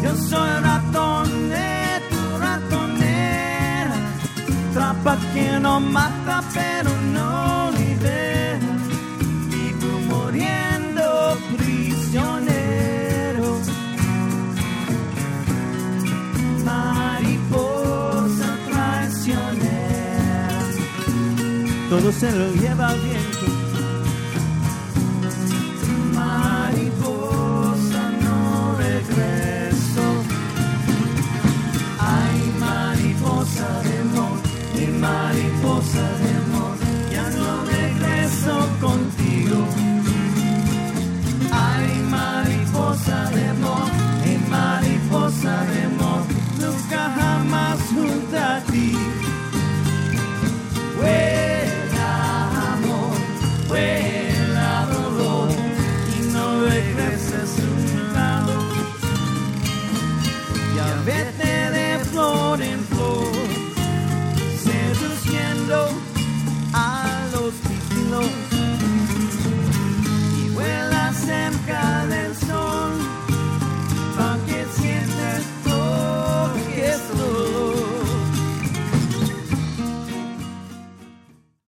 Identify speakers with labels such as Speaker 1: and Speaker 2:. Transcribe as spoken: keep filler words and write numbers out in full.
Speaker 1: Yo soy ratone, tu ratonera, trampa que no mata pero no libera, vivo muriendo prisionero. Mariposa traicionera, todo se lo lleva bien.